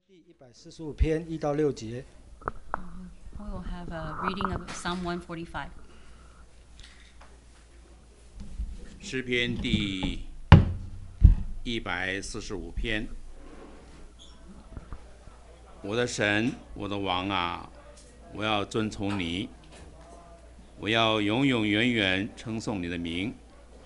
第145篇1到6节。 We will have a reading of Psalm 145. 诗篇第145篇。我的神，我的王啊，我要遵从你，我要永永远远称颂你的名。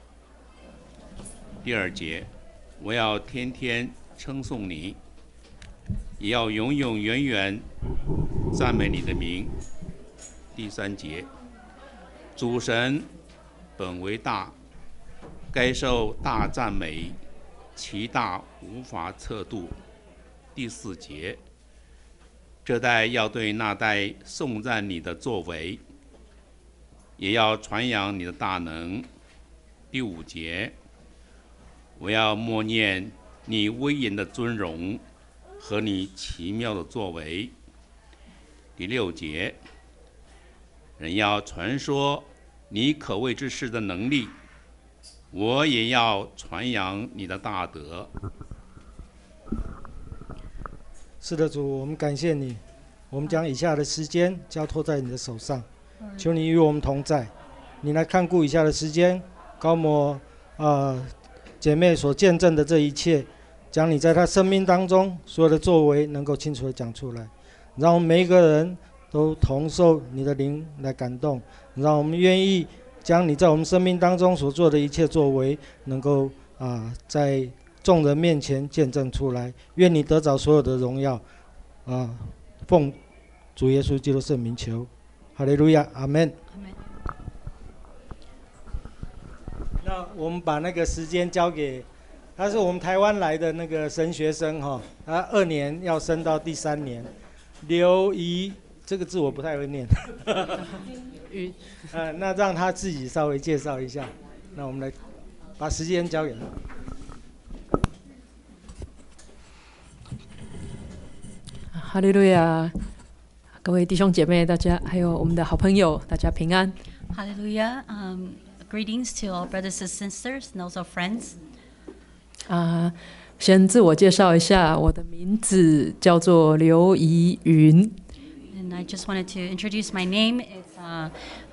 第2节，我要天天称颂你，也要永永远远赞美你的名。第3节，主神本为大，该受大赞美，其大无法测度。第4节，这代要对那代颂赞你的作为，也要传扬你的大能。第5节，我要默念你威严的尊荣和你奇妙的作为。第6节，人要传说你可畏之事的能力，我也要传扬你的大德。 是的，主，我们感谢你，我们将以下的时间交托在你的手上，求你与我们同在，你来看顾以下的时间，高摩姐妹所见证的这一切，将你在她生命当中所有的作为能够清楚地讲出来，让我们每一个人都同受你的灵来感动，让我们愿意将你在我们生命当中所做的一切作为能够在众人面前见证出来。愿你得着所有的荣耀，奉主耶稣基督圣名求，哈利路亚，阿们。那我们把那个时间交给，他是我们台湾来的那个神学生哈，他2年要升到第3年，刘怡，这个字我不太会念，那让他自己稍微介绍一下，那我们来把时间交给他。 哈利路亚，各位弟兄姐妹，大家还有我们的好朋友，大家平安。 Hallelujah. Greetings to all brothers and sisters and also friends. 先自我介绍一下，我的名字叫做刘怡云。 And I just wanted to introduce my name. It's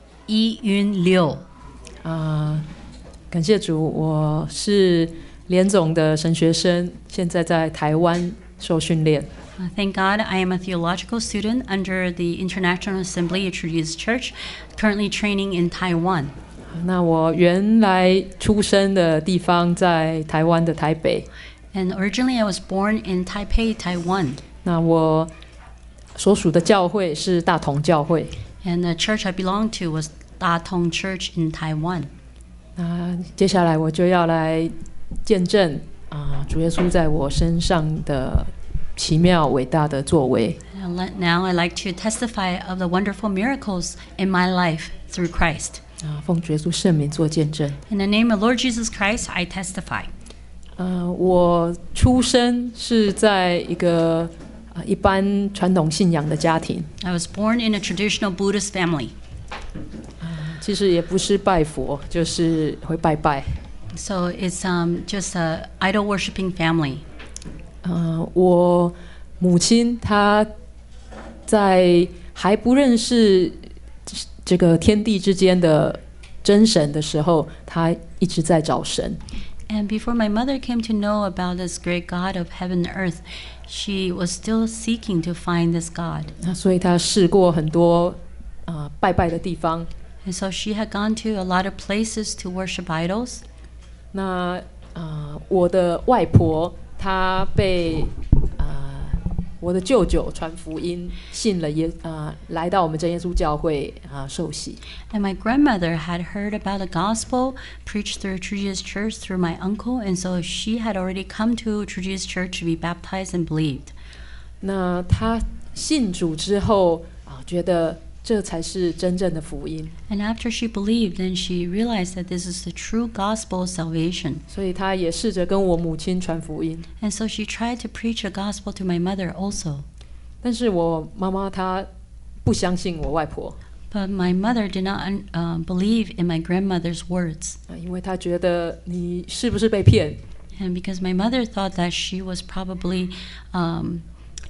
Yi Yun Liu. 感谢主，我是联总的神学生，现在在台湾受训练。 Thank God I am a theological student under the International Assembly Introduced Church, currently training in Taiwan. 那我原来出生的地方在台湾的台北。 And originally I was born in Taipei, Taiwan. 那我所属的教会是大同教会。 And the church I belonged to was Da Tong Church in Taiwan. 那接下来我就要来见证主耶稣在我身上的奇妙伟大的作为。 Now I like to testify of the wonderful miracles in my life through Christ. 奉主耶稣圣名做见证。 In the name of Lord Jesus Christ, I testify. 我出生是在一个一般传统信仰的家庭。 I was born in a traditional Buddhist family. 其实也不是拜佛，就是会拜拜。 So it's just a idol worshiping family. 我母亲她在还不认识这个天地之间的真神的时候，她一直在找神。 And before my mother came to know about this great God of heaven and earth, she was still seeking to find this God. 所以她试过很多拜拜的地方。 And so she had gone to a lot of places to worship idols. 那我的外婆她被我的舅舅传福音，信了来到我们真耶稣教会受洗。 And my grandmother had heard about the gospel preached through True Jesus Church through my uncle, and so she had already come to True Jesus Church to be baptized and believed. 那她信主之后觉得这才是真正的福音。 And after she believed, then she realized that this is the true gospel of salvation. 所以她也试着跟我母亲传福音。 And so she tried to preach the gospel to my mother also. 但是我妈妈她不相信我外婆。 But my mother did not believe in my grandmother's words. 因为她觉得你是不是被骗？ And because my mother thought that she was probably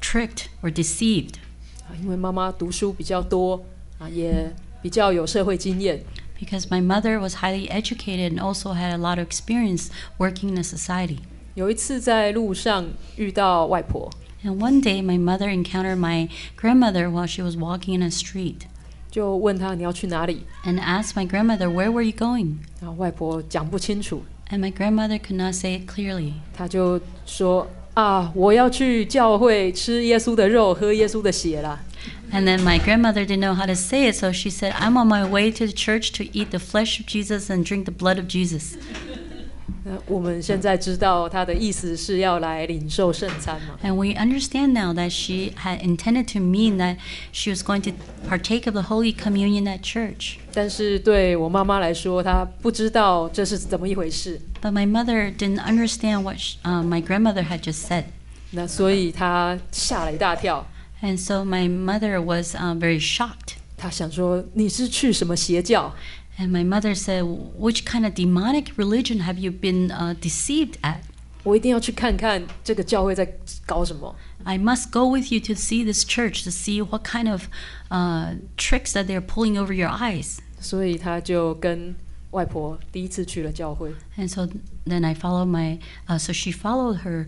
tricked or deceived. 因为妈妈读书比较多也比较有社会经验。 Because my mother was highly educated and also had a lot of experience working in a society. 有一次在路上遇到外婆， And one day, my mother encountered my grandmother while she was walking in a street 就问她你要去哪里， and asked my grandmother, "Where were you going?" 然后外婆讲不清楚， And my grandmother could not say it clearly. 她就说我要去教会吃耶稣的肉，喝耶稣的血啦。 And then my grandmother didn't know how to say it, so she said, "I'm on my way to the church to eat the flesh of Jesus and drink the blood of Jesus." 我们现在知道她的意思是要来领受圣餐嘛。 And we understand now that she had intended to mean that she was going to partake of the Holy Communion at church. 但是对我妈妈来说，她不知道这是怎么一回事， But my mother didn't understand what my grandmother had just said. 那所以她吓了一大跳。 And so my mother was very shocked. 她想说你是去什么邪教？ And my mother said, "Which kind of demonic religion have you been deceived at? 我一定要去看看这个教会在搞什么。 I must go with you to see this church to see what kind of tricks that they're pulling over your eyes." 所以她就跟外婆第一次去了教会。 And so then I followed so she followed her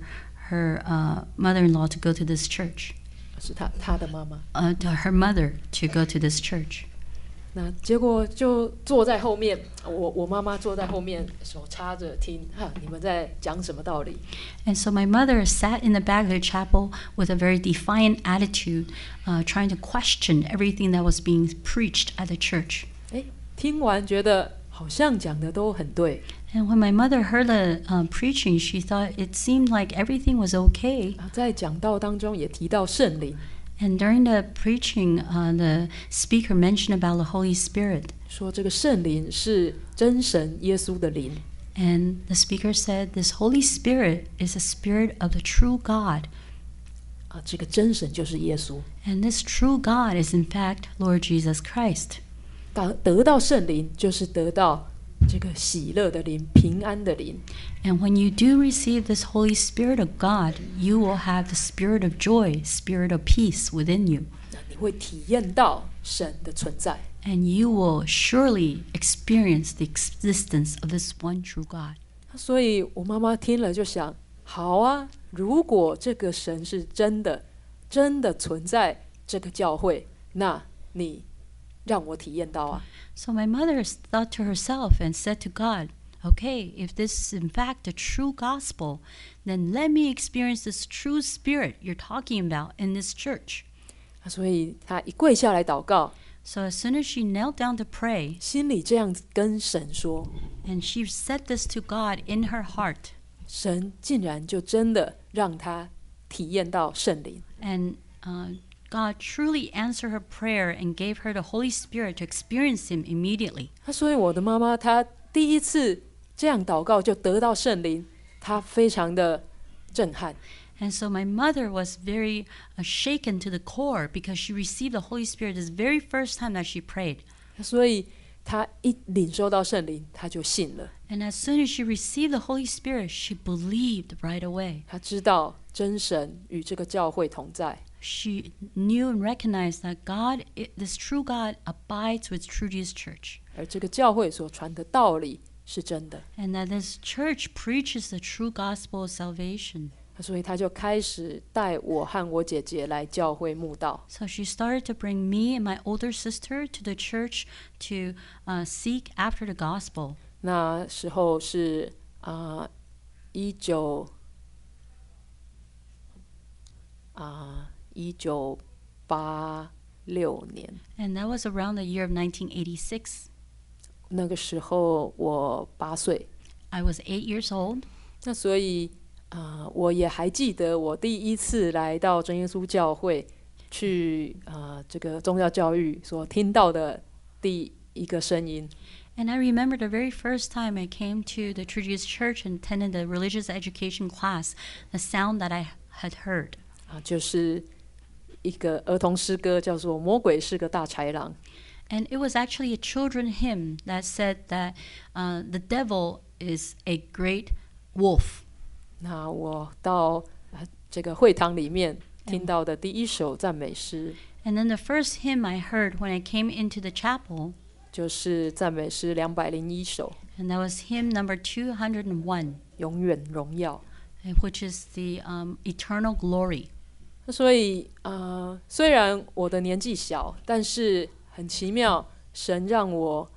mother-in-law to go to this church. 是她的妈妈。 To her mother to go to this church. 那结果就坐在后面，我妈妈坐在后面，手插着听，你们在讲什么道理？ And so my mother sat in the back of the chapel with a very defiant attitude, trying to question everything that was being preached at the church. 听完觉得好像讲的都很对。 And when my mother heard the preaching, she thought it seemed like everything was okay. 在讲道当中也提到圣灵， And during the preaching, the speaker mentioned about the Holy Spirit. 说这个圣灵是真神耶稣的灵。 And the speaker said, "This Holy Spirit is the Spirit of the true God." 这个真神就是耶稣。 And this true God is in fact Lord Jesus Christ. 得到圣灵就是得到这个喜乐的灵、平安的灵。 And when you do receive this Holy Spirit of God, you will have the spirit of joy, spirit of peace within you. 你会体验到神的存在。 And you will surely experience the existence of this one true God. 所以我妈妈听了就想，好啊，如果这个神是真的存在这个教会，那你让我体验到啊。 So my mother thought to herself and said to God, "Okay, if this is in fact the true gospel, then let me experience this true spirit you're talking about in this church." 所以她一跪下来祷告， So as soon as she knelt down to pray, 心里这样跟神说， and she said this to God in her heart, 神竟然就真的让她体验到圣灵。 and God truly answered her prayer and gave her the Holy Spirit to experience Him immediately. 所以我的妈妈她第一次这样祷告就得到圣灵，她非常的震撼。 And so my mother was very shaken to the core because she received the Holy Spirit this very first time that she prayed. 所以她一领受到圣灵，她就信了。 And as soon as she received the Holy Spirit, she believed right away. 她知道真神与这个教会同在。 She knew and recognized that this true God abides with True Jesus Church. 而这个教会所传的道理是真的， And that this church preaches the true gospel of salvation. 所以他就开始带我和我姐姐来教会慕道。 So she started to bring me and my older sister to the church to seek after the gospel. 那时候是1986年， And that was around the year of 1986. 那个时候我8岁。 I was 8 years old. 那所以我也还记得我第一次来到真耶稣教会去这个宗教教育所听到的第一个声音。 And I remember the very first time I came to the True Jesus Church and attended the religious education class, the sound that I had heard. 就是一个儿童诗歌，叫做《魔鬼是个大豺狼》。 And it was actually a children hymn that said that the devil is a great wolf. 那我到这个会堂里面听到的第一首赞美诗， And then the first hymn I heard when I came into the chapel, 就是赞美诗201首， and that was hymn number 201, 永远荣耀。 which is the eternal glory. 所以虽然我的年纪小，但是很奇妙，神让我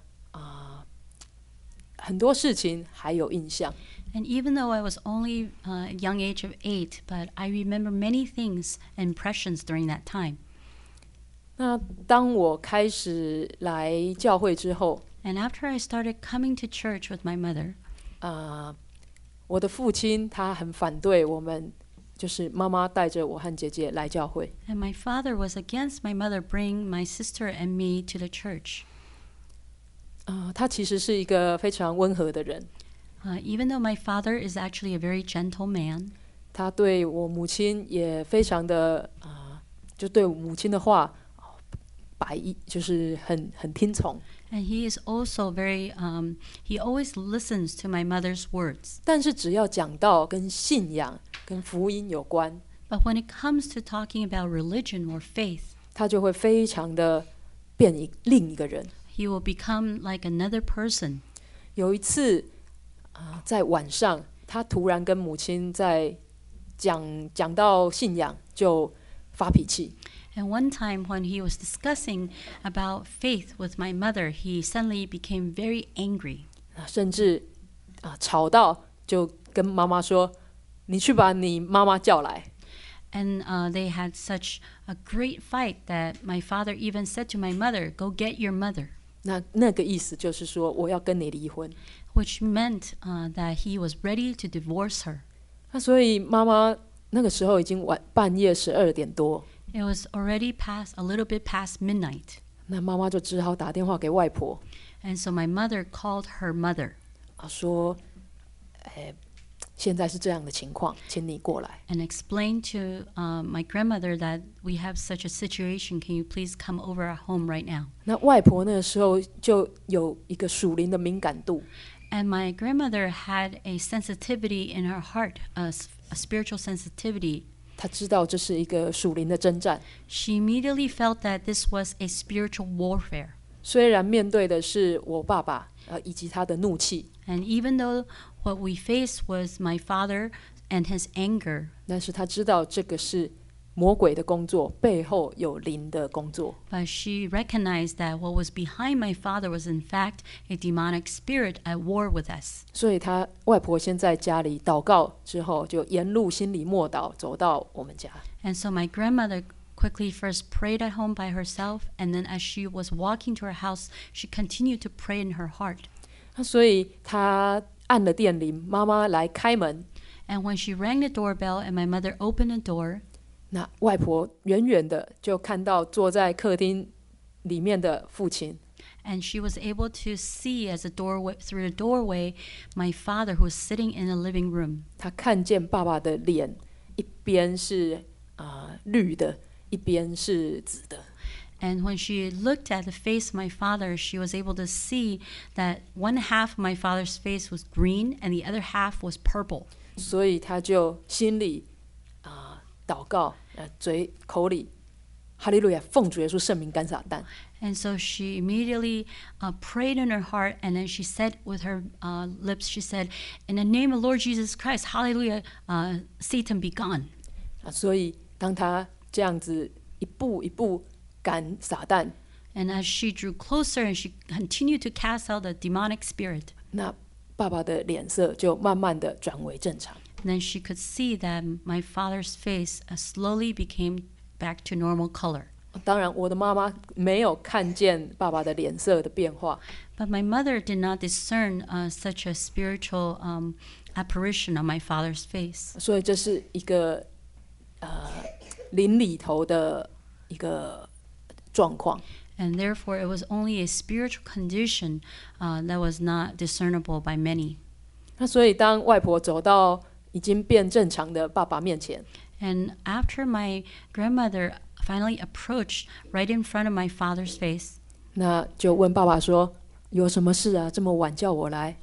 很多事情还有印象。 And even though I was only a young age of 8, but I remember many things and impressions during that time. 那当我开始来教会之后， And after I started coming to church with my mother, 我的父亲他很反对我们，就是妈妈带着我和姐姐来教会。 and my father was against my mother bringing my sister and me to the church. 他其实是一个非常温和的人， Even though my father is actually a very gentle man, 他对我母亲也非常的就对我母亲的话就是很听从。 and he is also very, he always listens to my mother's words. 但是只要讲到跟信仰、跟福音有关， But when it comes to talking about religion or faith, 他就会非常的变另一个人。 he will become like another person. 有一次在晚上，他突然跟母亲在讲到信仰，就发脾气。 And one time when he was discussing about faith with my mother, he suddenly became very angry. 甚至吵到就跟妈妈说：“你去把你妈妈叫来。” And they had such a great fight that my father even said to my mother, "Go get your mother," 那个意思就是说，我要跟你离婚。 which meant that he was ready to divorce her. 那所以妈妈那个时候已经半夜12点多， It was already a little bit past midnight. 那妈妈就只好打电话给外婆， And so my mother called her mother 说：“现在是这样的情况，请你过来。” and explained to my grandmother that we have such a situation. Can you please come over at home right now? 那外婆那个时候就有一个属灵的敏感度， And my grandmother had a sensitivity in her heart, a spiritual sensitivity. 她知道这是一个属灵的征战。 She immediately felt that this was a spiritual warfare. 虽然面对的是我爸爸以及他的怒气， And even though what we faced was my father and his anger, 但是她知道这个是魔鬼的工作，背后有灵的工作。 but she recognized that what was behind my father was in fact a demonic spirit at war with us. 所以她外婆先在家里祷告之后，就沿路心里默祷，走到我们家。 And so my grandmother quickly first prayed at home by herself, and then as she was walking to her house, she continued to pray in her heart. 所以她按了电铃，妈妈来开门。 And when she rang the doorbell and my mother opened the door, 那外婆远远的就看到坐在客厅里面的父亲， and she was able to see through the doorway my father who was sitting in the living room. 她看见爸爸的脸，一边是绿的，一边是紫的。 And when she looked at the face of my father, she was able to see that one half of my father's face was green and the other half was purple. 所以她就心里祷告，口里哈利路亚，奉主耶稣圣名赶撒旦。 And so she immediately prayed in her heart, and then she said with her lips, she said, "In the name of Lord Jesus Christ, hallelujah, Satan be gone." 所以当她这样子一步一步赶撒旦， And as she drew closer and she continued to cast out the demonic spirit, 那爸爸的脸色就慢慢的转为正常。 then she could see that my father's face slowly became back to normal color. 当然，我的妈妈没有看见爸爸的脸色的变化， But my mother did not discern such a spiritual apparition on my father's face. 所以这是一个灵里头的一个状况。 And therefore, it was only a spiritual condition that was not discernible by many. 那所以当外婆走到已经变正常的爸爸面前， And after my grandmother finally approached right in front of my father's face, 那就问爸爸说：“有什么事啊？这么晚叫我来？”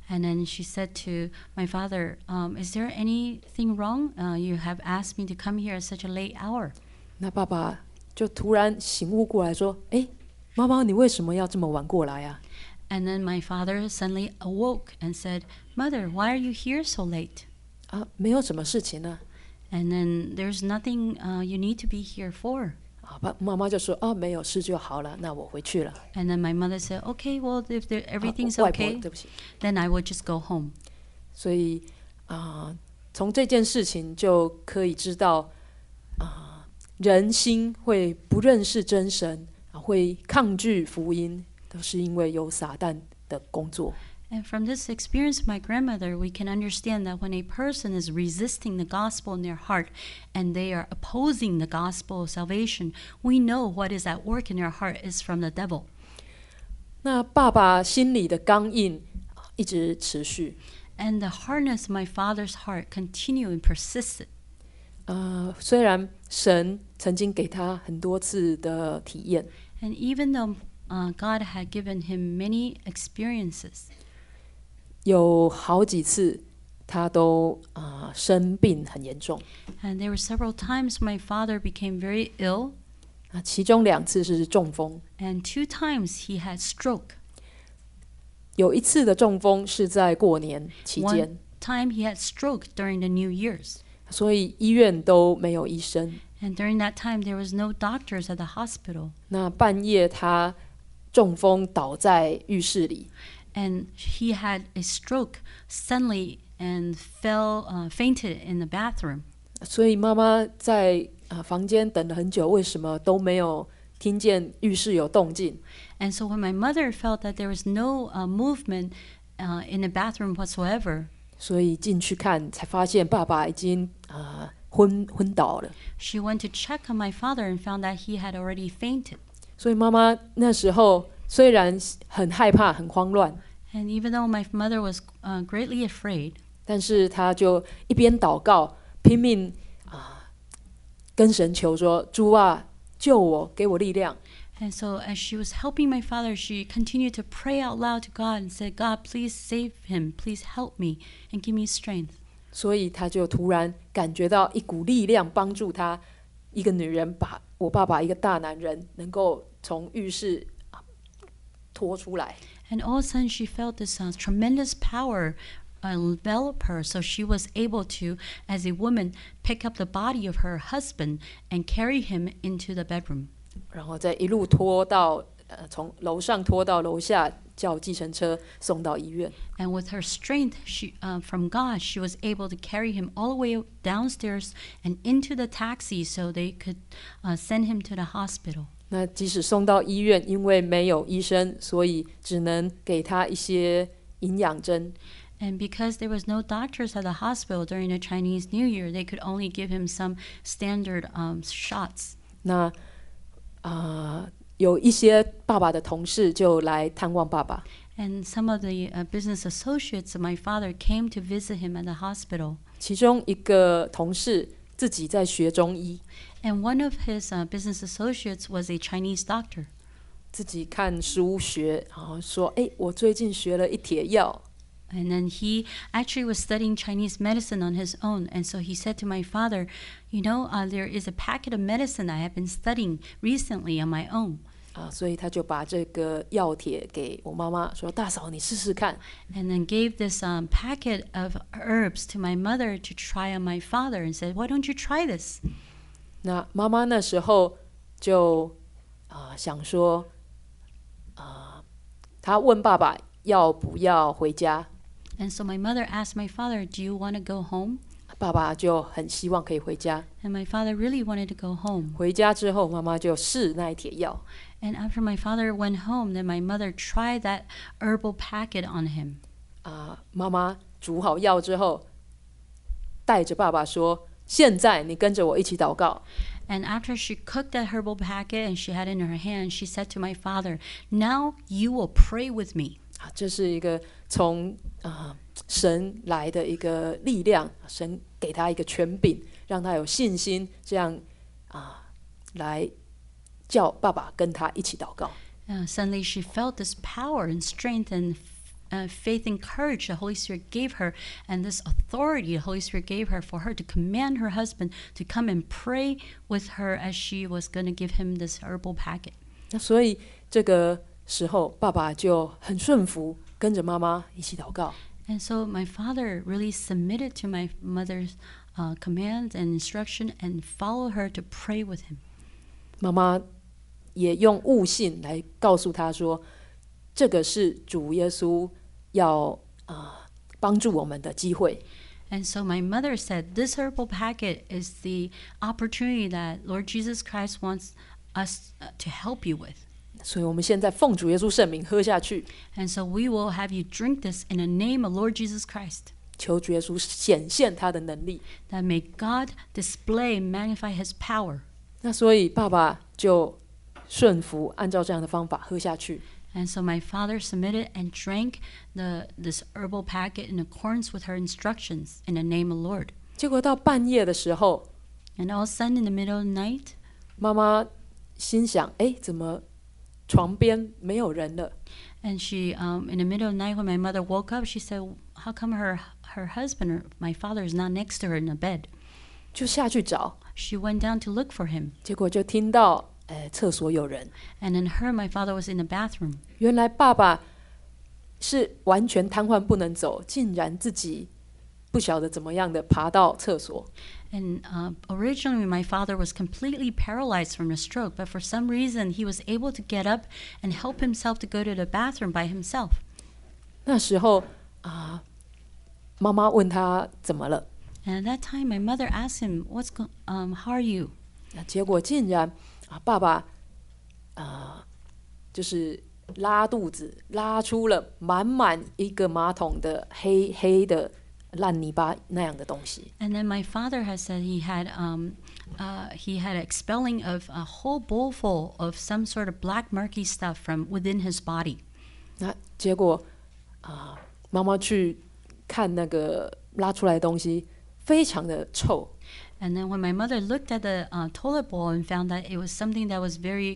And then she said to my father, "Is there anything wrong? You have asked me to come here at such a late hour." 那爸爸就突然醒悟过来说：“哎，妈妈，你为什么要这么晚过来啊？” And then my father suddenly awoke and said, "Mother, why are you here so late?" 啊，没有什么事情呢。 And then there's nothing you need to be here for. 妈妈就说：“哦，没有事就好了，那我回去了。” And then my mother said, "Okay, well, if everything's 外婆， okay, 对不起。 then I will just go home." 所以从这件事情就可以知道，人心会不认识真神，会抗拒福音，都是因为有撒旦的工作。 And from this experience of my grandmother, we can understand that when a person is resisting the gospel in their heart and they are opposing the gospel of salvation, we know what is at work in their heart is from the devil. 那爸爸心里的刚硬一直持续。 And the hardness of my father's heart continued and persisted. 虽然神曾经给他很多次的体验， And even though God had given him many experiences, 有好几次他都生病很严重。 and there were several times my father became very ill, 其中2次是中风， and 2 times he had stroke. 有一次的中风是在过年期间 One，time he had stroke during the New Year's. 所以医院都没有医生。 And during that time, there was no doctors at the hospital. 那半夜他中风倒在浴室里， And he had a stroke suddenly and fainted in the bathroom. 所以妈妈在房间等了很久，为什么都没有听见浴室有动静？ And so when my mother felt that there was no movement in the bathroom whatsoever, 所以进去看，才发现爸爸已经昏倒了。 she went to check on my father and found that he had already fainted. 所以妈妈那时候虽然很害怕、很慌乱， And even though my mother was greatly afraid, 但是她就一边祷告，拼命跟神求说：“主啊，救我，给我力量。” and so as she was helping my father, she continued to pray out loud to God and said, "God, please save him. Please help me and give me strength." 所以她就突然感觉到一股力量帮助她，一个女人把我爸爸一个大男人能够从浴室拖出来。 And all of a sudden, she felt this tremendous power envelop her, so she was able to, as a woman, pick up the body of her husband and carry him into the bedroom. 然后再一路拖到从楼上拖到楼下，叫计程车送到医院。 And with her strength from God, she was able to carry him all the way downstairs and into the taxi so they could send him to the hospital. 那即使送到医院，因为没有医生，所以只能给他一些营养针。 And because there was no doctors at the hospital during the Chinese New Year, they could only give him some standard shots. 那有一些爸爸的同事就来探望爸爸。 And some of the business associates of my father came to visit him at the hospital. 其中一个同事自己在学中医， And one of his business associates was a Chinese doctor. 自己看书学，然后说：“哎，我最近学了一帖药。” And then he actually was studying Chinese medicine on his own. And so he said to my father, "You know, there is a packet of medicine I have been studying recently on my own." 所以他就把这个药帖给我妈妈，说：“大嫂，你试试看。” And then gave this packet of herbs to my mother to try on my father and said, "Why don't you try this?" 那妈妈那时候就想说，她问爸爸要不要回家。 And so my mother asked my father, "Do you want to go home?" 爸爸就很希望可以回家。 And my father really wanted to go home. 回家之后，妈妈就试那一帖药。 And after my father went home, then my mother tried that herbal packet on him. 妈妈煮好药之后，带着爸爸说：“现在你跟着我一起祷告。” And after she cooked that herbal packet and she had it in her hand, she said to my father, "Now you will pray with me." 这是一个从神来的一个力量，神给他一个权柄，让他有信心，这样来叫爸爸跟他一起祷告。 Suddenly she felt this power and strength and faith and courage the Holy Spirit gave her, and this authority the Holy Spirit gave her for her to command her husband to come and pray with her as she was going to give him this herbal packet. 那所以这个时候，爸爸就很顺服，跟着妈妈一起祷告。 And so my father really submitted to my mother's commands and instruction and followed her to pray with him. 妈妈也用悟性来告诉他说，这个是主耶稣要帮助我们的机会。 And so my mother said, this herbal packet is the opportunity that Lord Jesus Christ wants us to help you with. 所以我们现在奉主耶稣圣名喝下去， And so we will have you drink this in the name of Lord Jesus Christ, 求主耶稣显现他的能力。 that may God display and magnify his power. 那所以爸爸就顺服，按照这样的方法喝下去。 And so my father submitted and drank this herbal packet in accordance with her instructions in the name of Lord. 结果到半夜的时候， And all of a sudden in the middle of the night, 妈妈心想：哎，怎么床边没有人了？ and she, in the middle of the night when my mother woke up, she said, how come her husband or my father is not next to her in the bed? 就下去找， She went down to look for him. 结果就听到厕所有人。 And then my father was in the bathroom. 原来爸爸是完全瘫痪不能走，竟然自己不晓得怎么样的爬到厕所。 And originally my father was completely paralyzed from a stroke, but for some reason he was able to get up and help himself to go to the bathroom by himself. 那时候妈妈问他怎么了， And at that time my mother asked him, how are you? 那结果竟然爸爸就是拉肚子，拉出了满满一个马桶的黑黑的烂泥巴那样的东西。 And then my father has said he had expelling of a whole bowl full of some sort of black murky stuff from within his body. 那结果妈妈去看那个拉出来的东西，非常的臭。 And then when my mother looked at the toilet bowl and found that it was something that was very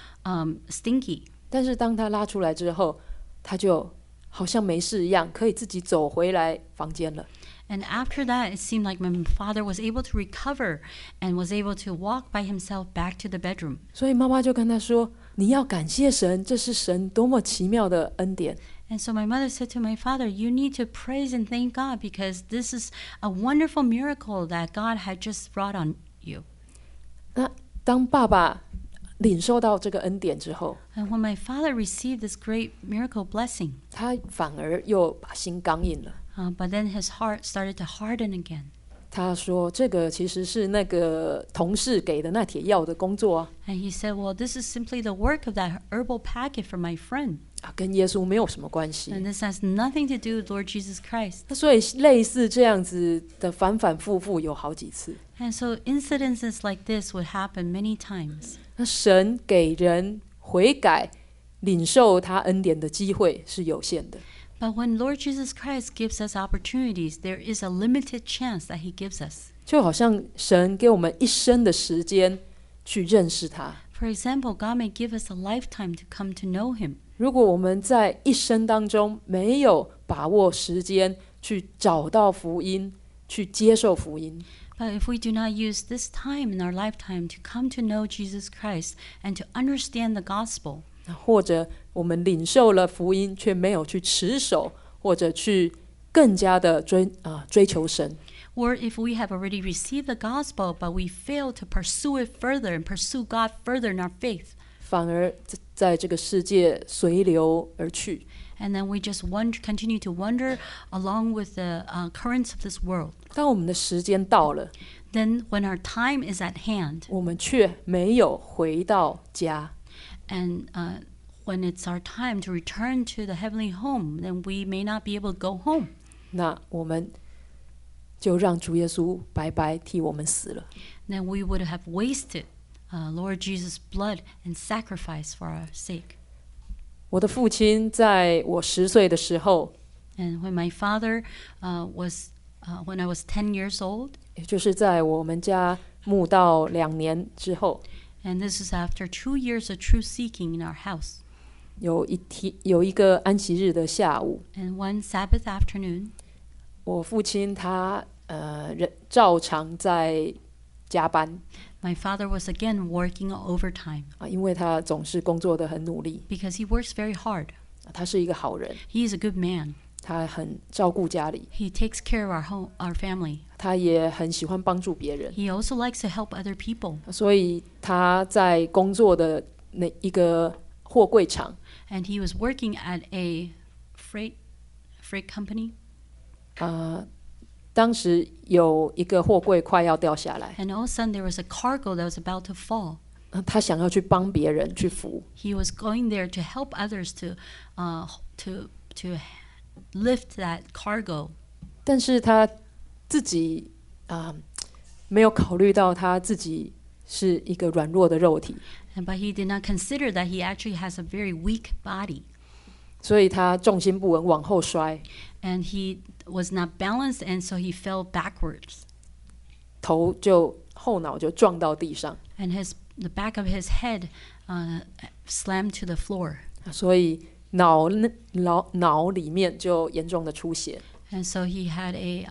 stinky. 但是当他拉出来之后，他就好像没事一样，可以自己走回来房间了。 And after that, it seemed like my father was able to recover and was able to walk by himself back to the bedroom. 所以妈妈就跟他说：“你要感谢神，这是神多么奇妙的恩典。” And so my mother said to my father, you need to praise and thank God because this is a wonderful miracle that God had just brought on you. 那当爸爸领受到这个恩典之后， And when my father received this great miracle blessing, 他反而又把心刚硬了。 but then his heart started to harden again. 他说：“这个其实是那个同事给的那帖药的工作啊， And he said, well, this is simply the work of that herbal packet from my friend. 跟耶稣没有什么关系。 And this has nothing to do with Lord Jesus Christ. 那所以类似这样子的反反复复有好几次。 And so incidences like this would happen many times. 那神给人悔改、领受他恩典的机会是有限的。 But when Lord Jesus Christ gives us opportunities, there is a limited chance that he gives us. 就好像神给我们一生的时间去认识他。 For example, God may give us a lifetime to come to know him. 如果我们在一生当中没有把握时间去找到福音，去接受福音， But if we do not use this time in our lifetime to come to know Jesus Christ and to understand the gospel, 或者我们领受了福音却没有去持守，或者去更加的追求神， or if we have already received the gospel but we fail to pursue it further and pursue God further in our faith, 反而在这个世界随流而去。 and then we just continue to wander along with the currents of this world. 当我们的时间到了， Then when our time is at hand, 我们却没有回到家， and when it's our time to return to the heavenly home, then we may not be able to go home. 那我们就让主耶稣白白替我们死了。 Then we would have wasted Lord Jesus' blood and sacrifice for our sake. 我的父亲在我10岁的时候， And when my father when I was 10 years old, 也就是在我们家牧道2年之后， and this is after 2 years of truth seeking in our house, 有一个安息日的下午， And one Sabbath afternoon, 我父亲他照常在加班 my father was again working overtime 因为他总是工作得很努力， because he works very hard. 他是一个好人， He is a good man. 他很照顾家里， He takes care of our family. 他也很喜欢帮助别人， He also likes to help other people. 所以他在工作的那一个货柜厂 And he was working at a freight company. 当时有一个货柜快要掉下来， And all of a sudden there was a cargo that was about to fall. 他想要去帮别人去扶， He was going there to help others to lift that cargo. 但是他自己没有考虑到他自己是一个软弱的肉体， But he did not consider that he actually has a very weak body. 所以他重心不稳往后摔， And he was not balanced, and so he fell backwards. 后脑就撞到地上， And the back of his head slammed to the floor. 所以脑里面就严重的出血， And so he had a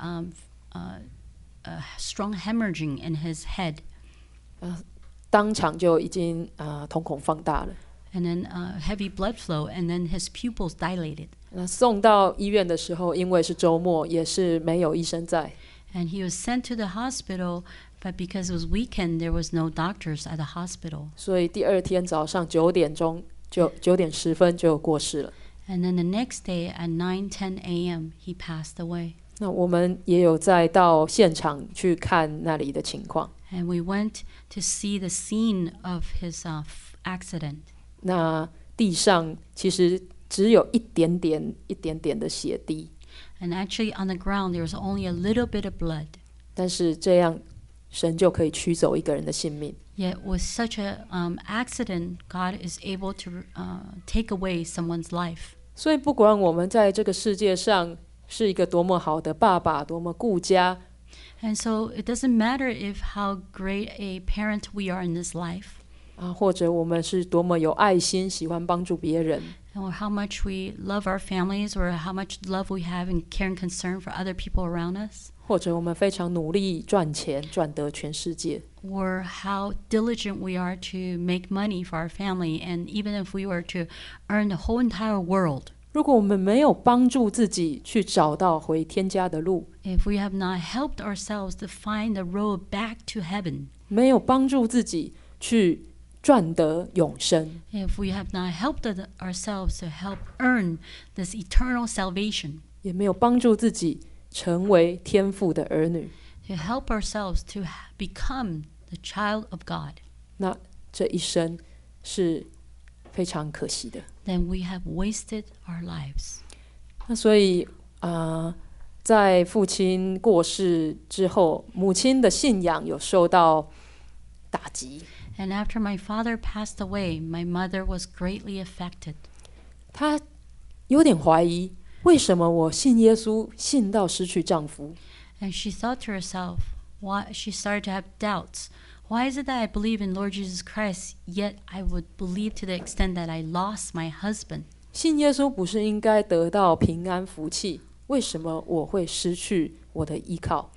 strong hemorrhaging in his head. 当场就已经瞳孔放大了。 And then heavy blood flow, and then his pupils dilated. 送到医院的时候，因为是周末，也是没有医生在， And he was sent to the hospital, but because it was weekend, there was no doctors at the hospital. 所以第二天早上9点10就过世了。 And then the next day at 9:10 a.m., he passed away. 那我们也有再到现场去看那里的情况。 And we went to see the scene of his accident. 那地上其实只有一点点的血滴， And actually on the ground, there was only a little bit of blood. 但是这样神就可以取走一个人的性命。 Yet with such an accident, God is able to take away someone's life. 所以不管我们在这个世界上是一个多么好的爸爸，多么顾家， And so it doesn't matter if how great a parent we are in this life, 或者我们是多么有爱心，喜欢帮助别人， or how much we love our families, or how much love we have and care and concern for other people around us, 或者我们非常努力赚钱，赚得全世界， or how diligent we are to make money for our family, and even if we were to earn the whole entire world. 如果我们没有帮助自己去找到回天家的路， If we have not helped ourselves to find the road back to heaven, 没有帮助自己去赚得永生， if we have not helped ourselves to help earn this eternal salvation, 也没有帮助自己成为天父的儿女， to help ourselves to become the child of God, 那这一生是非常可惜的。 then we have wasted our lives. 那所以在父亲过世之后，母亲的信仰有受到打击。 And after my father passed away, my mother was greatly affected. 她有点怀疑，为什么我信耶稣信到失去丈夫？ And she thought to herself, why she started to have doubts. Why is it that I believe in Lord Jesus Christ, yet I would believe to the extent that I lost my husband? 信耶稣不是应该得到平安福气？为什么我会失去我的依靠？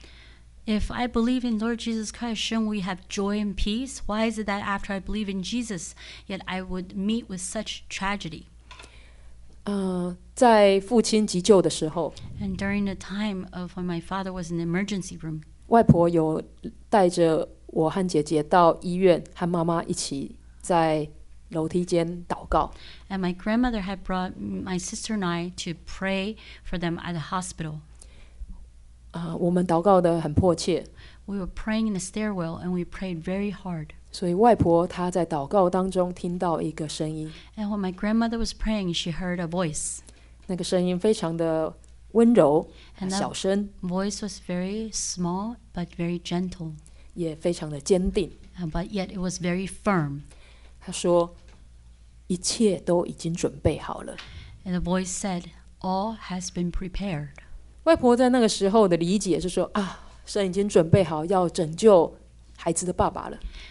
If I believe in Lord Jesus Christ, shouldn't we have joy and peace? Why is it that after I believe in Jesus, yet I would meet with such tragedy? 在父亲急救的时候， And during the time of when my father was in the emergency room, 外婆有带着我和姐姐到医院，和妈妈一起在楼梯间祷告。 and my grandmother had brought my sister and I to pray for them at the hospital. 我们祷告得很迫切， We were praying in the stairwell, and we prayed very hard. 所以外婆她在祷告当中听到一个声音， And when my grandmother was praying, she heard a voice. 那个声音非常的温柔、 And that 小声， voice was very small, but very gentle. 也非常的坚定。 But yet it was very firm. 她说：“一切都已经准备好了。” And the voice said, all has been prepared. 外婆在那个时候的理解是说：“神已经准备好要拯救孩子的爸爸了。”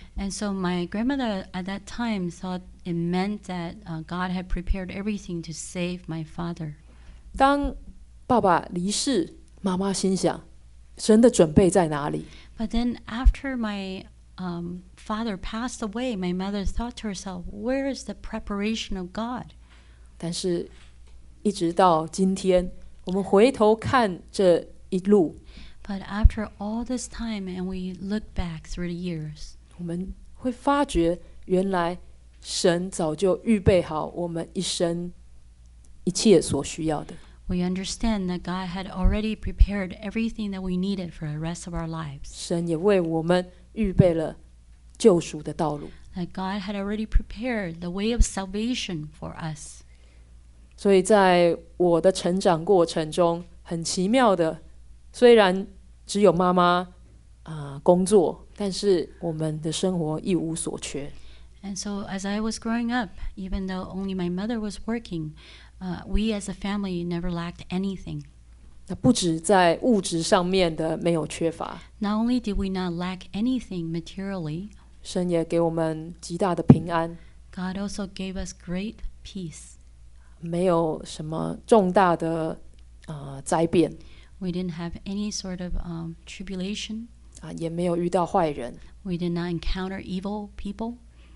And so my grandmother at that time thought it meant that God had prepared everything to save my father. 当爸爸离世，妈妈心想：神的准备在哪里？ But then after my father passed away, my mother thought to herself, where is the preparation of God? 但是，一直到今天，我们回头看这一路， But after all this time and we look back through the years, 我们会发觉，原来神早就预备好我们一生一切所需要的。 we understand that God had already prepared everything that we needed for the rest of our lives. 神也为我们预备了救赎的道路。 That God had already prepared the way of salvation for us. 所以在我的成长过程中，很奇妙的，虽然只有妈妈工作，但是我们的生活一无所缺。 And so as I was growing up, even though only my mother was working, we as a family never lacked anything. 那不止在物质上面的没有缺乏， Not only did we not lack anything materially, 神也给我们极大的平安， God also gave us great peace. 没有什么重大的灾变 We didn't have any sort of tribulation. 也没有遇到坏人。 We did not encounter evil people.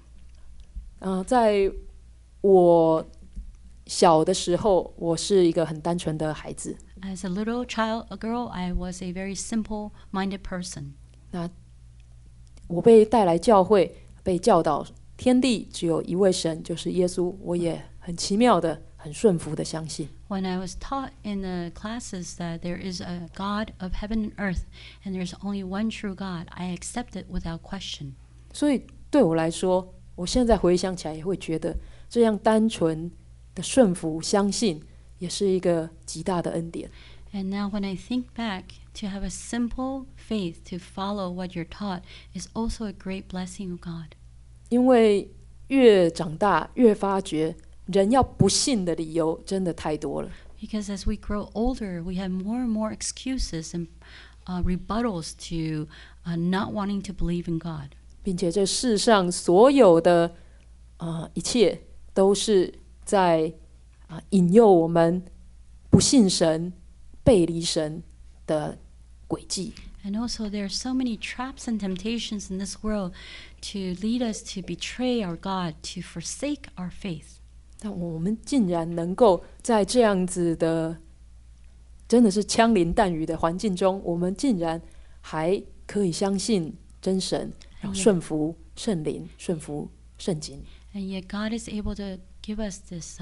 在我小的时候，我是一个很单纯的孩子。 As a little child, a girl, I was a very simple-minded person. 那我被带来教会，被教导天地只有一位神，就是耶稣。我也很奇妙的、很顺服的相信。 When I was taught in the classes that there is a God of heaven and earth, and there's only one true God, I accept it without question. 所以对我来说，我现在回想起来也会觉得，这样单纯的顺服、相信，也是一个极大的恩典。 And now when I think back, to have a simple faith to follow what you're taught is also a great blessing of God. 因为越长大，越发觉人要不信的理由真的太多了。 Because as we grow older, we have more and more excuses and rebuttals to not wanting to believe in God. 并且这世上所有的一切都是在引诱我们不信神、背离神的轨迹。 And also, there are so many traps and temptations in this world to lead us to betray our God, to forsake our faith. 但我们竟然能够在这样子的真的是枪林弹雨的环境中，我们竟然还可以相信真神，然后顺服圣灵，顺服圣经。 And yet, God is able to give us this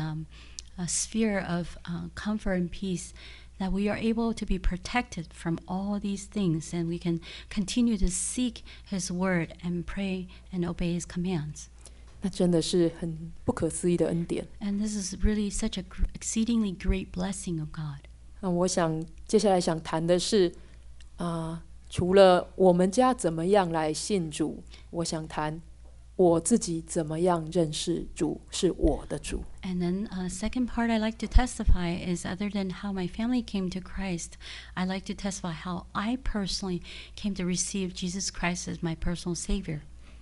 a sphere of comfort and peace, that we are able to be protected from all these things, and we can continue to seek His word and pray and obey His commands. 那真的是很不可思议的恩典。 And this is really such an exceedingly great blessing of God. 那我想接下来想谈的是除了我们家怎么样来信主，我想谈我自己怎么样认识主，是我的主。 And then second part I like to testify is, other than how my family came to Christ, I like to testify how I personally came to receive Jesus Christ as my personal Savior.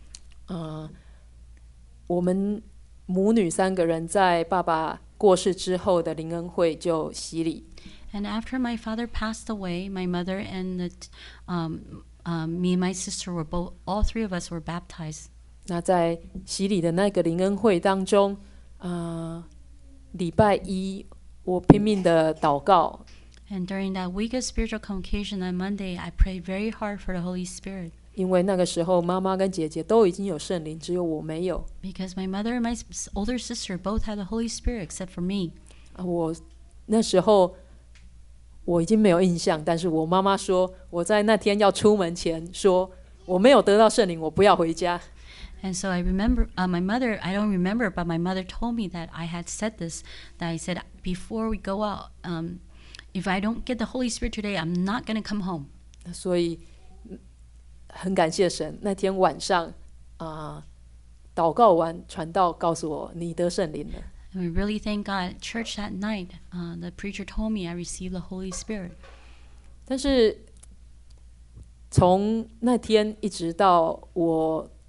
我们母女3个人在爸爸过世之后的灵恩会就洗礼。 And after my father passed away, my mother and me and my sister were all three of us were baptized. 那在洗礼的那个灵恩会当中，礼拜一我拼命的祷告。 And during that week of spiritual convocation on Monday, I prayed very hard for the Holy Spirit. 因为那个时候妈妈跟姐姐都已经有圣灵，只有我没有。 Because my mother and my older sister both had the Holy Spirit except for me. 我那时候我已经没有印象，但是我妈妈说我在那天要出门前说我没有得到圣灵，我不要回家。 And so I remember my mother, I don't remember, but my mother told me that I had said this, that I said, before we go out, if I don't get the Holy Spirit today, I'm not going to come home. 所以很感谢神，那天晚上祷告完传道告诉我你得圣灵了。 And we really thank God. At church that night, the preacher told me I received the Holy Spirit. 但是从那天一直到我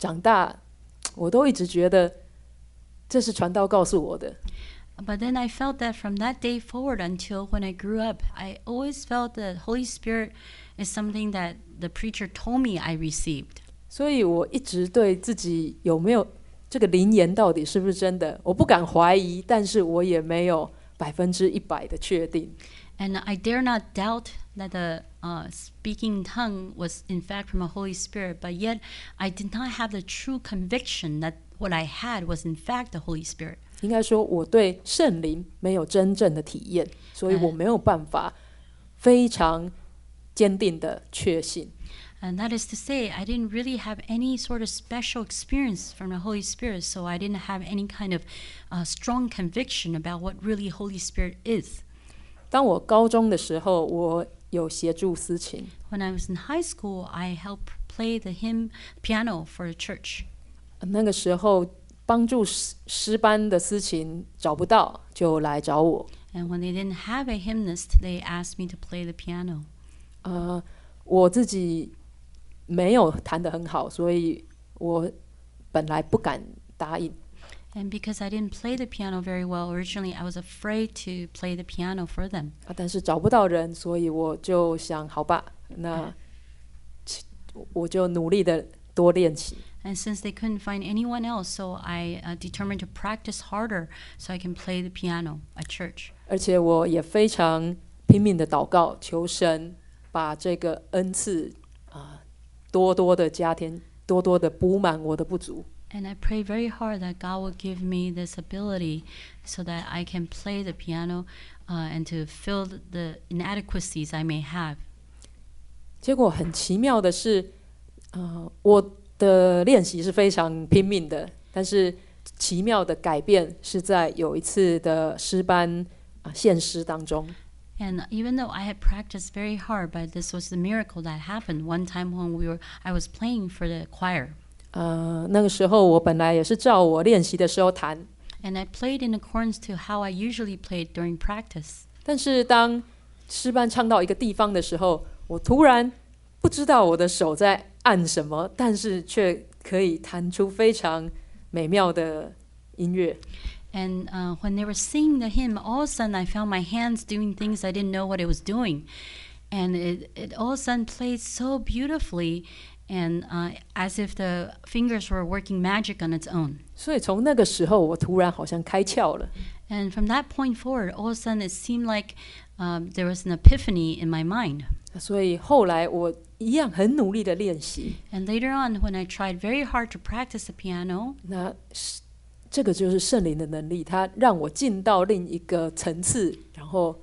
长大，我都一直觉得这是传道告诉我的。 But then I felt that from that day forward until when I grew up, I always felt that Holy Spirit is something that the preacher told me I received. 所以我一直对自己有没有这个灵言到底是不是真的，我不敢怀疑，但是我也没有100%的确定。 And I dare not doubt that the speaking tongue was in fact from the Holy Spirit, but yet I did not have the true conviction that what I had was in fact the Holy Spirit. 应该说我对圣灵没有真正的体验，所以我没有办法非常坚定的确信。 And that is to say, I didn't really have any sort of special experience from the Holy Spirit, so I didn't have any kind of strong conviction about what really Holy Spirit is. 当我高中的时候，我有协助司琴。 When I was in high school, I helped play the piano for the church. 那个时候帮助诗班的司琴找不到，就来找我。 And when they didn't have a hymnist, they asked me to play the piano. 我自己没有弹得很好，所以我本来不敢答应。 And because I didn't play the piano very well originally, I was afraid to play the piano for them. 但是找不到人，所以我就想，好吧，那我就努力的多练习。 And since they couldn't find anyone else, so I determined to practice harder so I can play the piano at church. 而且我也非常拼命的祷告，求神把这个恩赐多多的加添，多多的补满我的不足。 And I pray very hard that God will give me this ability so that I can play the piano and to fill the inadequacies I may have. 结果很奇妙的是，我的练习是非常拼命的，但是奇妙的改变是在有一次的诗班献诗当中。 And even though I had practiced very hard, but this was the miracle that happened one time when I was playing for the choir. 那个时候我本来也是照我练习的时候弹， And I played in accordance to how I usually played during practice. 但是当诗班唱到一个地方的时候，我突然不知道我的手在按什么，但是却可以弹出非常美妙的音乐。 And when they were singing the hymn, all of a sudden I found my hands doing things I didn't know what it was doing. And it all of a sudden played so beautifully, and as if the fingers were working magic on its own. 所以从那个时候，我突然好像开窍了。 And from that point forward, all of a sudden it seemed like there was an epiphany in my mind. 所以后来我一样很努力的练习。 And later on, when I tried very hard to practice the piano, 那这个就是圣灵的能力，它让我进到另一个层次，然后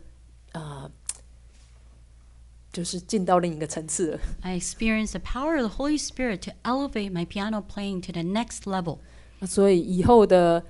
就是进到另一个层次了。 I experienced the power of the Holy Spirit to elevate my piano playing to the next level. 所以以后的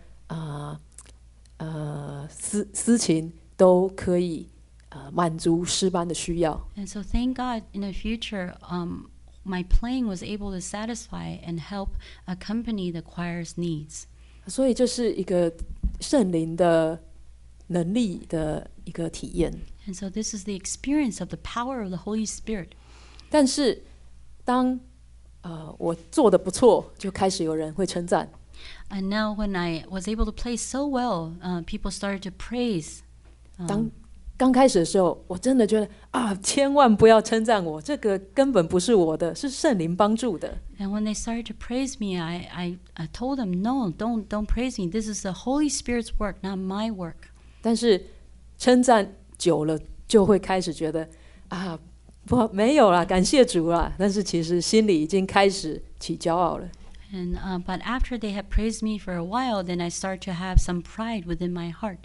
司琴都可以满足诗班的需要。 And so thank God in the future, my playing was able to satisfy and help accompany the choir's needs. 所以这是一个圣灵的能力的一个体验。 And so this is the experience of the power of the Holy Spirit. 但是当我做的不错，就开始有人会称赞。 And now when I was able to play so well, people started to praise. 刚开始的时候，我真的觉得千万不要称赞我，这个根本不是我的，是圣灵帮助的。 And when they started to praise me, I told them, no, don't praise me. This is the Holy Spirit's work, not my work. 但是称赞久了，就会开始觉得没有啦，感谢主啦。但是其实心里已经开始起骄傲了。 And but after they had praised me for a while, then I started to have some pride within my heart.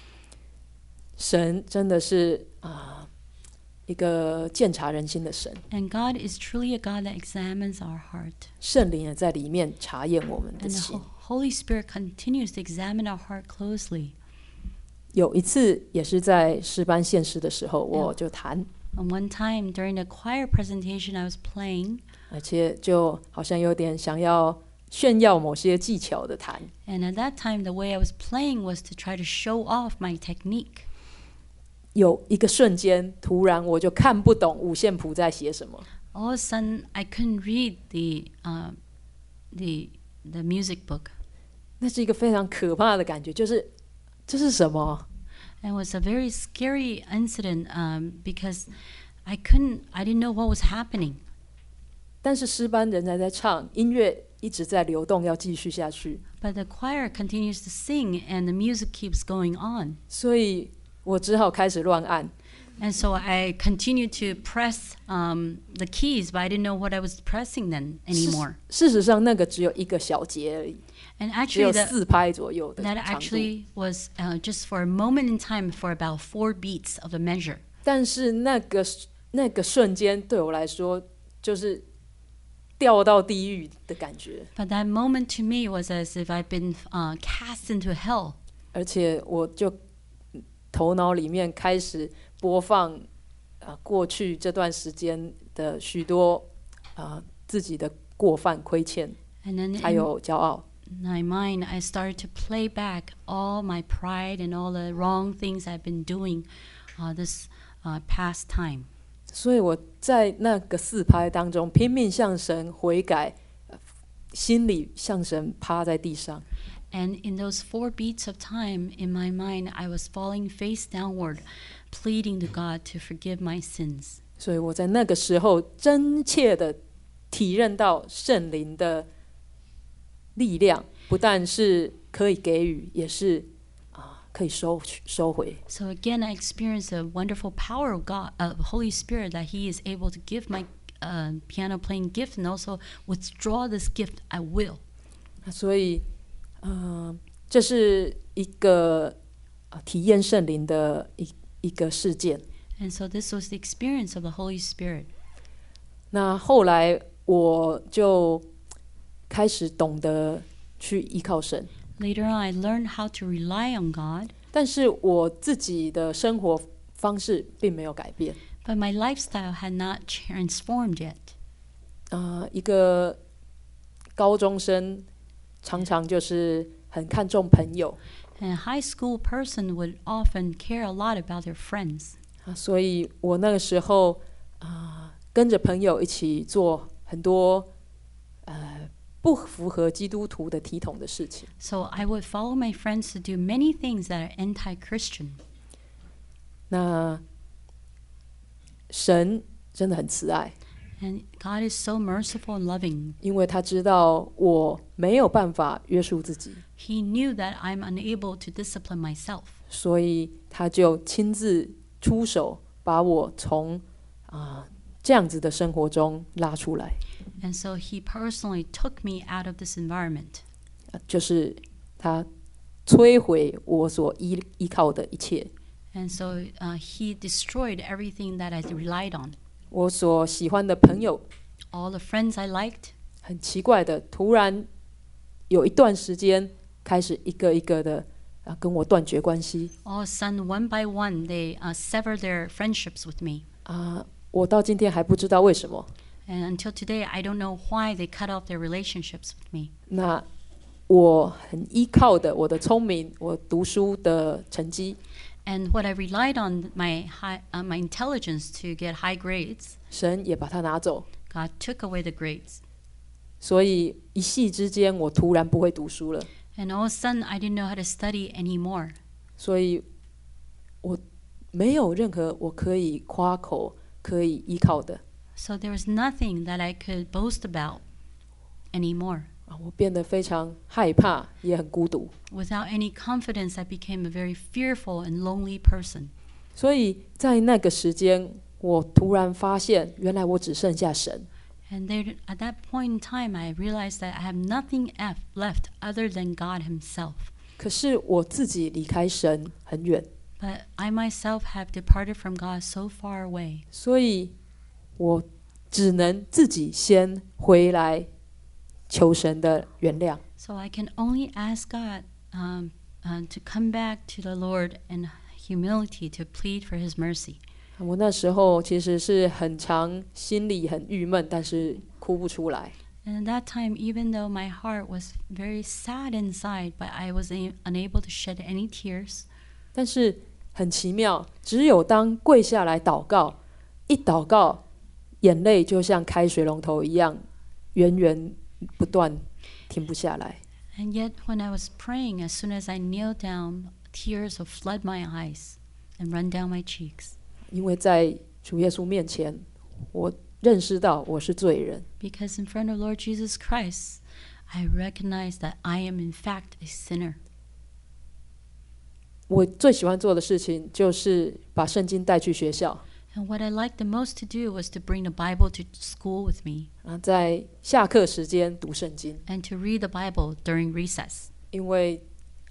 神真的是一个鉴察人心的神， And God is truly a God that examines our heart. 圣灵也在里面查验我们的 And the 心。 Holy Spirit continues to examine our heart closely. 有一次也是在诗班献诗的时候，我就弹， And one time during the choir presentation I was playing, 而且就好像有点想要炫耀某些技巧的弹。 and at that time the way I was playing was to try to show off my technique. 有一个瞬间，突然我就看不懂五线谱在写什么。 All of a sudden I couldn't read the the music book. 那是一个非常可怕的感觉，就是这是什么？ And it was a very scary incident because I didn't know what was happening. 但是诗班仍然在唱，音乐一直在流动，要继续下去。 But the choir continues to sing and the music keeps going on. 所以我只好开始乱按。 And so I continued to press the keys, but I didn't know what I was pressing then anymore. 事实上，那个只有一个小节而已， And 只有 actually, 4拍左右的 that 长度。 actually was just for a moment in time for about 4 beats of the measure. 但是那个瞬间对我来说，就是掉到地狱的感觉， But that moment to me was as if I've been cast into hell. 而且我就头脑里面开始播放过去这段时间的许多自己的过犯、亏欠， And then 还有骄傲。 in my mind, I started to play back all my pride and all the wrong things I've been doing this past time. 所以我在那个4拍当中拼命向神悔改，心里向神趴在地上。 And in those 4 beats of time, in my mind, I was falling face downward, pleading to God to forgive my sins. 所以我在那个时候真切的体认到圣灵的力量，不但是可以给予，也是可以收回。 So again, I experienced the wonderful power of God, of Holy Spirit, that He is able to give my piano playing gift and also withdraw this gift at will. 所以这是一个体验圣灵的一个事件。 And so this was the experience of the Holy Spirit. 那后来我就开始懂得去依靠神， Later on, I learned how to rely on God, 但是我自己的生活方式并没有改变。 but my lifestyle had not transformed yet. 一个高中生常常就是很看重朋友， And a high school person would often care a lot about their friends. 所以我那个时候跟着朋友一起做很多不符合基督徒的体统的事情。 So I would follow my friends to do many things that are anti-Christian. 那神真的很慈爱， And God is so merciful and loving. 因为他知道我没有办法约束自己， He knew that I'm unable to discipline myself. 所以他就亲自出手，把我从这样子的生活中拉出来。 And so He personally took me out of this environment. 就是他摧毁我所依靠的一切， And so He destroyed everything that I relied on. 我所喜欢的朋友， All the friends I liked, 很奇怪的，突然有一段时间开始一个一个的跟我断绝关系。 all of a sudden, one by one, they severed their friendships with me. 我到今天还不知道为什么。 And until today, I don't know why they cut off their relationships with me. 那我很依靠的我的聪明，我读书的成绩， And what I relied on, my intelligence to get high grades, 神也把它拿走。 God took away the grades. 所以一夕之间，我突然不会读书了。 And all of a sudden, I didn't know how to study anymore. 所以我没有任何我可以夸口、可以依靠的。 So there was nothing that I could boast about anymore. 我变得非常害怕，也很孤独。 Without any confidence, I became a very fearful and lonely person. 所以在那个时间，我突然发现，原来我只剩下神。 And there, at that point in time, I realized that I have nothing left other than God Himself. 可是我自己离开神很远， But I myself have departed from God so far away. 所以我只能自己先回来求神的原谅。 So I can only ask God to come back to the Lord in humility to plead for His mercy. 我那时候其实是很常心里很郁闷，但是哭不出来。 And at that time, even though my heart was very sad inside, but I was unable to shed any tears. 但是很奇妙，只有当跪下来祷告，一祷告，眼泪就像开水龙头一样源源不断，停不下来。 And yet, when I was praying, as soon as I kneel down, tears would flood my eyes and run down my cheeks. 因为在主耶稣面前，我认识到我是罪人。 Because in front of Lord Jesus Christ, I recognize that I am in fact a sinner. 我最喜欢做的事情就是把圣经带去学校。 And what I liked the most to do was to bring the Bible to school with me 在下课时间读圣经， and to read the Bible during recess. 因为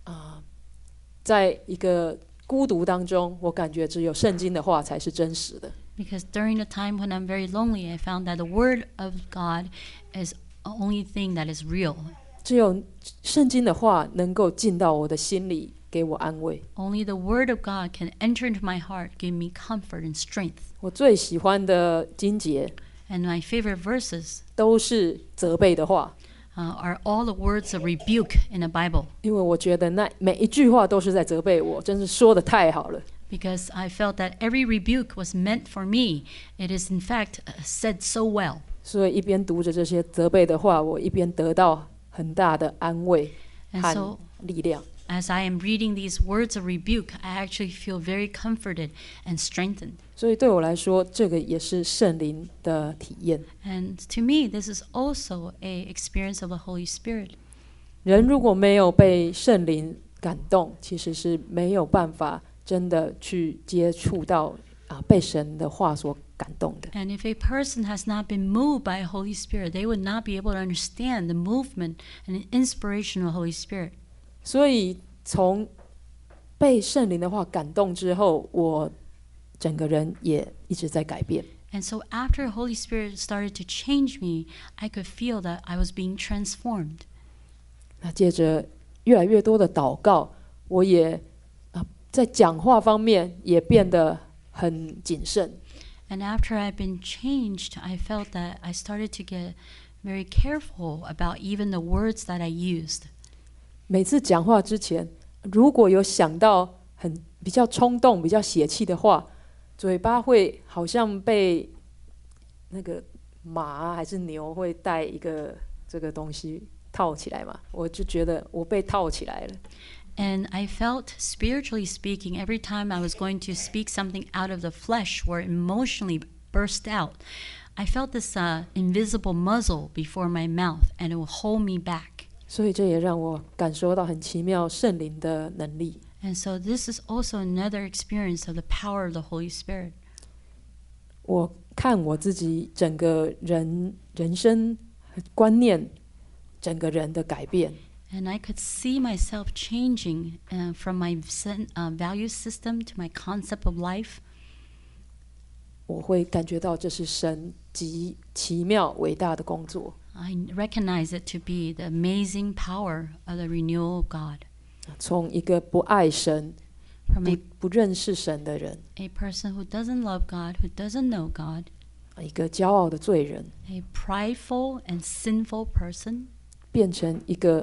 在一个孤独当中，我感觉只有圣经的话才是真实的。 Because during the time when I'm very lonely, I found that the Word of God is the only thing that is real. 只有圣经的话能够进到我的心里，给我安慰。 Only the Word of God can enter into my heart, give me comfort and strength. 我最喜欢的经节 And my favorite verses 都是责备的话， are all the words of rebuke in the Bible. 因为我觉得那每一句话都是在责备我，真是说得太好了。 Because I felt that every rebuke was meant for me. It is in fact said so well. 所以一边读着这些责备的话，我一边得到很大的安慰 And 和 so 力量。 as I am reading these words of rebuke, I actually feel very comforted and strengthened. 所以对我来说，这个也是圣灵的体验。 And to me, this is also a experience of the Holy Spirit. 人如果没有被圣灵感动，其实是没有办法真的去接触到被神的话所感动的。 And if a person has not been moved by the Holy Spirit, they would not be able to understand the movement and the inspiration of the Holy Spirit. 所以从被圣灵的话感动之后，我整个人也一直在改变。 And so after the Holy Spirit started to change me, I could feel that I was being transformed. 那接着越来越多的祷告，我也在讲话方面也变得很谨慎。 And after I've been changed, I felt that I started to get very careful about even the words that I used. 每次讲话之前，如果有想到比较冲动、比较血气的话，嘴巴会好像被那个马还是牛会带一个这个东西套起来嘛，我就觉得我被套起来了。 And I felt, spiritually speaking, every time I was going to speak something out of the flesh or emotionally burst out, I felt this invisible muzzle before my mouth, and it would hold me back. 所以这也让我感受到很奇妙圣灵的能力。 And so this is also another experience of the power of the Holy Spirit. 我看我自己整个人生观念，整个人的改变。 And I could see myself changing from my value system to my concept of life. 我会感觉到这是神极奇妙伟大的工作。 I recognize it to be the amazing power of the renewal of God. 从一个不爱神、 From 不认识神的人， a person who doesn't love God, who doesn't know God, 一个骄傲的罪人， a prideful and sinful person, 变成一个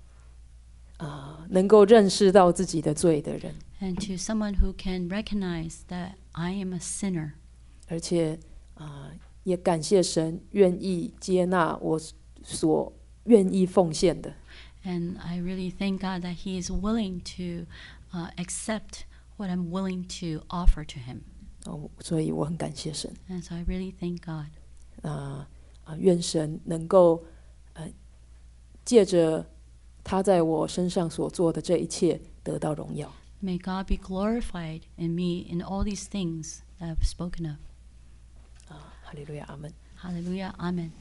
能够认识到自己的罪的人， and to someone who can recognize that I am a sinner. 而且也感谢神愿意接纳我所愿意奉献的。 And I really thank God that He is willing to accept what I'm willing to offer to Him. 所以我很感谢神。 And so I really thank God. 愿神能够借着他在我身上所做的这一切得到荣耀。 May God be glorified in me in all these things that I've spoken of. 哈利路亚，阿门。 Hallelujah. Amen.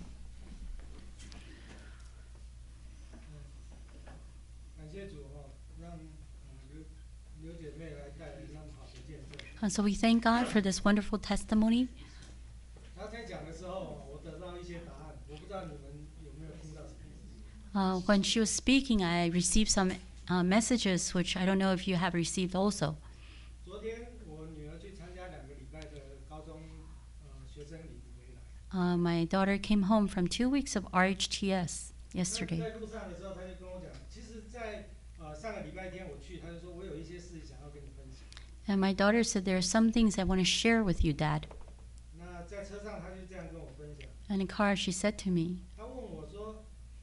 感谢主让刘姐妹来带来这么好的见证。 And so we thank God for this wonderful testimony. 她在讲的时候，我得到一些答案，我不知道你们有没有听到什么。 When she was speaking, I received some messages, which I don't know if you have received also. 昨天我女儿去参加2个礼拜的高中学生礼回来。 My daughter came home from 2 weeks of RHTS yesterday. 在路上的时候，她就跟我讲，其实在上个礼拜天我去，她就说我有一些事想要跟你分享。 And my daughter said, there are some things I want to share with you, Dad. 那在车上，她就这样跟我分享。 In the car, she said to me, 她问我说，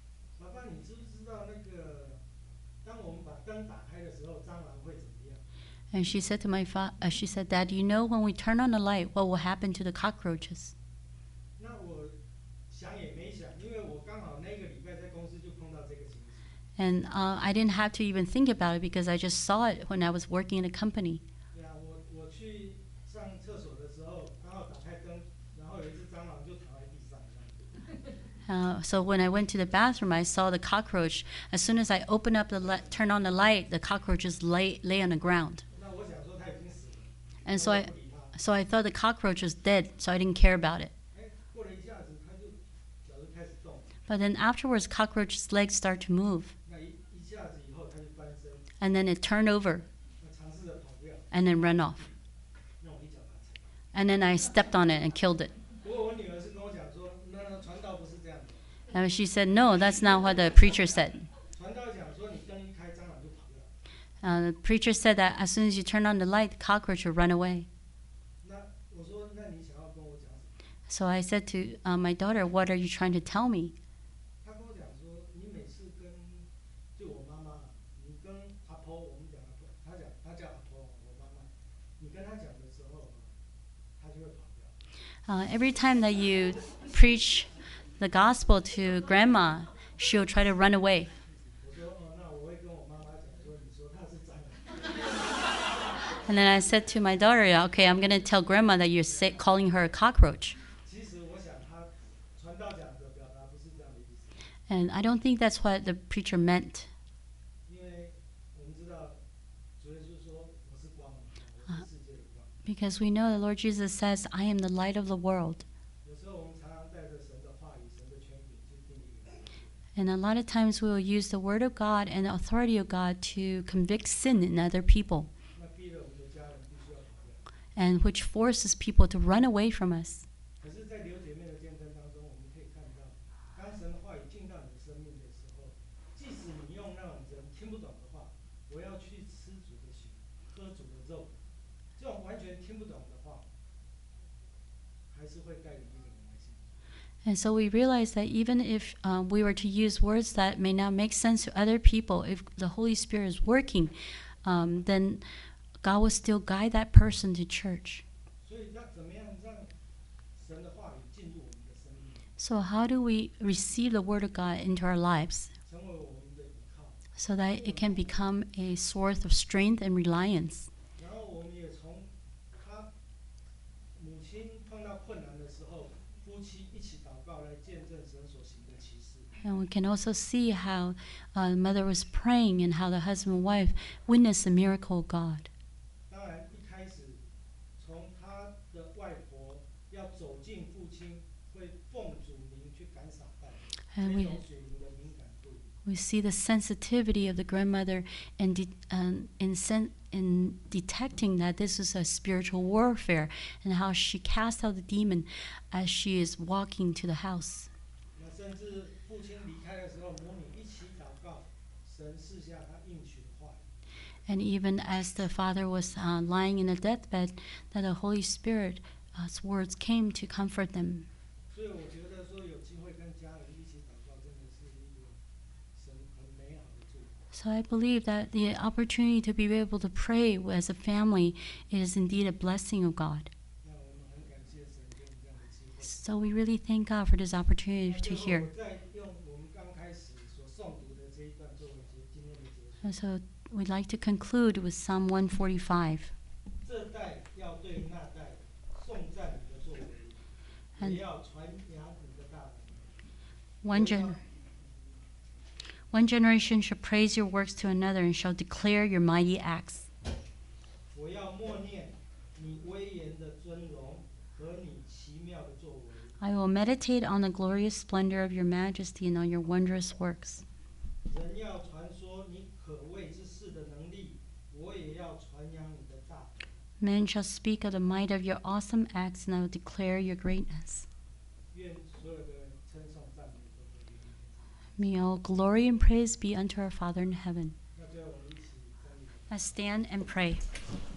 灯打开的时候，蟑螂会怎么样？ And she said to she said, Dad, you know when we turn on the light, what will happen to the cockroaches? 那我想也没想，因为我刚好那个礼拜在公司就碰到这个情形。 And I didn't have to even think about it because I just saw it when I was working in a company. 对啊，我去上厕所的时候，刚好打开灯，然后有一只蟑螂就躺在地上。 So when I went to the bathroom, I saw the cockroach. As soon as I opened up turn on the light, the cockroaches lay on the ground. 那我想说它已经死了， And 我也不理它。 so I thought the cockroach was dead, so I didn't care about it. 哎，过了一下子，它就脚就开始动， But then afterwards, cockroach's legs start to move, 那一下子以后它就翻身， and then it turned over 那尝试着跑掉， and then ran off. 那我一脚把它踩。 And then I stepped on it and killed it. 不过我女儿是跟我讲说，那传道不是这样的， And she said, no, that's not what the preacher said. 传道讲说你灯一开，蟑螂就跑掉。 The preacher said that as soon as you turn on the light, the cockroach will run away. 那我说，那你想要跟我讲什么？ So I said to my daughter, what are you trying to tell me? 她跟我讲说，你每次就我妈妈，你跟阿婆，我们讲阿婆，她叫阿婆，我妈妈，你跟她讲的时候，她就会跑掉。 Every time that you preach the gospel to grandma, she'll try to run away. 我说，哦，那我会跟我妈妈讲说，你说她是蟑螂。 And then I said to my daughter, okay, I'm going to tell grandma that you're calling her a cockroach. 其实我想，她传道讲的表达不是这样的意思， And I don't think that's what the preacher meant. 因为我们知道，主耶稣说我是光，我是世界的光。 Because we know the Lord Jesus says, I am the light of the world. 有时候我们常常带着神的话语、神的权柄去定义人。 And a lot of times we will use the word of God and the authority of God to convict sin in other people, 那逼得我们的家人必须要跑掉。 and which forces people to run away from us. 可是，在刘姐妹的见证当中，我们可以看到，当神的话语进到你的生命的时候，即使你用那种人听不懂的话，我要去吃主的血，喝主的肉，这种完全听不懂的话，还是会带领一个人来信。 And so we realize that even if we were to use words that may not make sense to other people, if the Holy Spirit is working, then God will still guide that person to church. 所以，怎么样让神的话语进入我们的生命， So how do we receive the word of God into our lives 成为我们的依靠？ so that it can become a source of strength and reliance? 然后，我们也从他母亲碰到困难的时候，夫妻一起祷告来见证神所行的奇事。 And we can also see how the mother was praying and how the husband and wife witnessed the miracle of God. 当然，一开始从他的外婆要走进父亲，会奉主名去赶撒旦， And 那 we 种属灵的敏感度。 we see the sensitivity of the grandmother in detecting that this is a spiritual warfare, and how she cast out the demon as she is walking to the house. 那甚至父亲离开的时候，母女一起祷告，神赐下他应许的话语。 And even as the father was lying in a deathbed, that the Holy Spirit's words came to comfort them. 所以我觉得说有机会跟家人一起祷告，真的是一个神很美好的祝福。 So I believe that the opportunity to be able to pray as a family is indeed a blessing of God. 那我们很感谢神给我们这样的机会。 So we really thank God for this opportunity 那 to 最后 hear. 我再用我们刚开始所诵读的这一段作为今天的结束。 And so we'd like to conclude with Psalm 145. 这代要对那代颂赞你的作为， And 也要传扬你的大能。 One generation shall praise your works to another and shall declare your mighty acts. 我要默念你威严的尊荣和你奇妙的作为。 I will meditate on the glorious splendor of your majesty and on your wondrous works. 人要传说你可畏之事的能力，我也要传扬你的大能。 Men shall speak of the might of your awesome acts, and I will declare your greatness. 愿所有的称颂赞美都归于你。 May all glory and praise be unto our Father in heaven. 那最后我们一起站立。 Let's stand and pray.